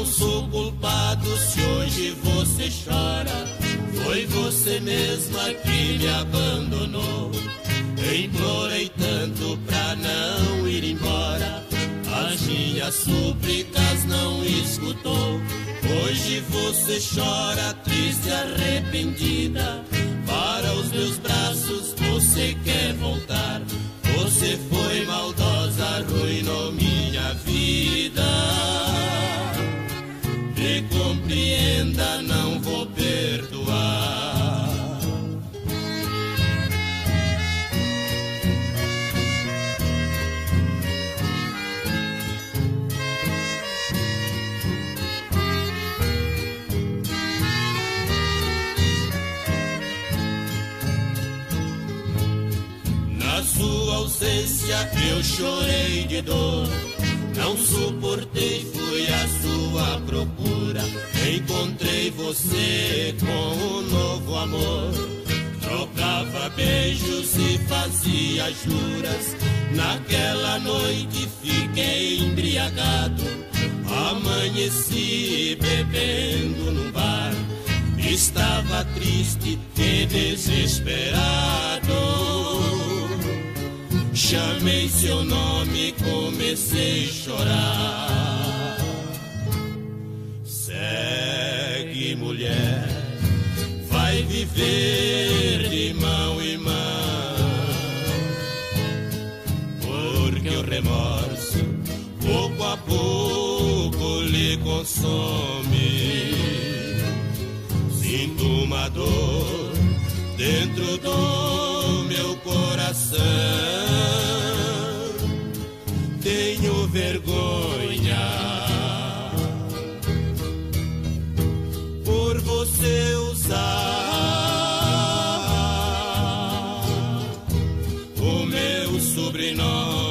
não sou culpado se hoje você chora. Foi você mesma que me abandonou. Implorei tanto pra não ir embora, as minhas súplicas não escutou. Hoje você chora, triste, arrependida. Para os meus braços você quer voltar. Você foi maldosa, arruinou minha vida. Me compreenda, não vou perdoar. Na sua ausência eu chorei de dor, não suportei, fui à sua procura. Encontrei você com um novo amor, trocava beijos e fazia juras. Naquela noite fiquei embriagado, amanheci bebendo num bar. Estava triste e desesperado, chamei seu nome e comecei a chorar. Segue, mulher, vai viver de mão em mão, porque o remorso pouco a pouco lhe consome. Sinto uma dor dentro do meu coração, tenho vergonha por você usar o meu sobrenome.